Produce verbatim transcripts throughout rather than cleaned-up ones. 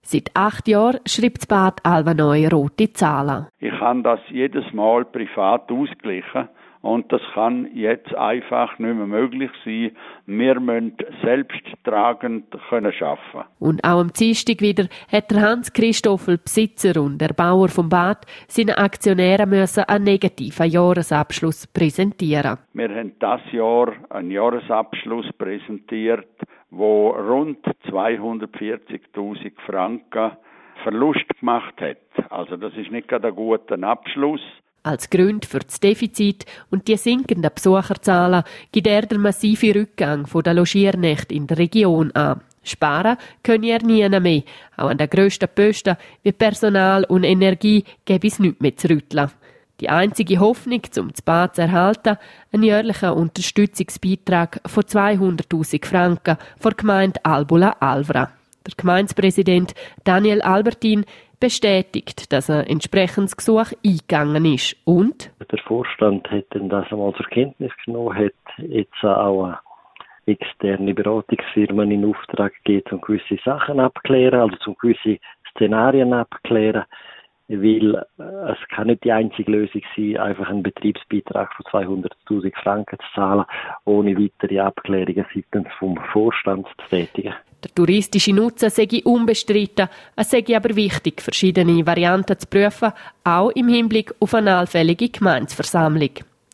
Seit acht Jahren schreibt das Bad Alvanoi rote Zahlen. Ich habe das jedes Mal privat ausgeglichen und das kann jetzt einfach nicht mehr möglich sein. Wir müssen selbsttragend können arbeiten. Und auch am Dienstag wieder hat der Hans Christoffel, Besitzer und Erbauer vom Bad, seinen Aktionären müssen einen negativen Jahresabschluss präsentieren. Wir haben dieses Jahr einen Jahresabschluss präsentiert, wo rund zweihundertvierzigtausend Franken Verlust gemacht hat. Also das ist nicht gerade ein guter Abschluss. Als Grund für das Defizit und die sinkenden Besucherzahlen gibt er den massiven Rückgang der Logiernächte in der Region an. Sparen könne er nie mehr. Auch an den grössten Posten wie Personal und Energie gäbe es nichts mehr zu rütteln. Die einzige Hoffnung, um das Bad zu erhalten, ein jährlicher Unterstützungsbeitrag von zweihunderttausend Franken von der Gemeinde Albula-Alvra. Der Gemeindepräsident Daniel Albertin bestätigt, dass ein entsprechendes Gesuch eingegangen ist. Und der Vorstand hat dann das einmal zur Kenntnis genommen, hat jetzt auch externe Beratungsfirmen in Auftrag gegeben, um gewisse Sachen abzuklären, also um gewisse Szenarien abzuklären. Weil äh, es kann nicht die einzige Lösung sein, einfach einen Betriebsbeitrag von zweihunderttausend Franken zu zahlen, ohne weitere Abklärungen seitens vom Vorstand zu tätigen. Der touristische Nutzen sei unbestritten, es sei aber wichtig, verschiedene Varianten zu prüfen, auch im Hinblick auf eine allfällige Gemeindeversammlung.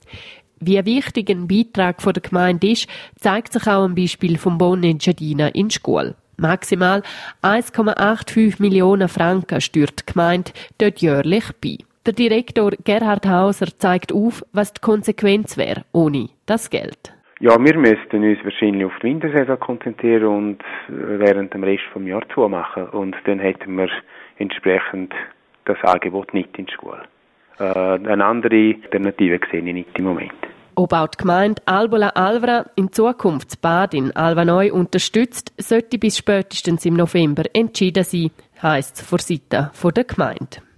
Wie wichtig ein Beitrag von der Gemeinde ist, zeigt sich auch am Beispiel vom Bon Engiadina in Schkuhl. Maximal eins Komma fünfundachtzig Millionen Franken steuert die Gemeinde dort jährlich bei. Der Direktor Gerhard Hauser zeigt auf, was die Konsequenz wäre ohne das Geld. Ja, wir müssten uns wahrscheinlich auf die Wintersaison konzentrieren und während dem Rest des Jahres zumachen. Und dann hätten wir entsprechend das Angebot nicht in der Schule. Äh, eine andere Alternative sehe ich nicht im Moment. Ob auch die Gemeinde Albula-Alvra in Zukunft das Bad in Alvanoi unterstützt, sollte bis spätestens im November entschieden sein, heisst es von Seiten der Gemeinde.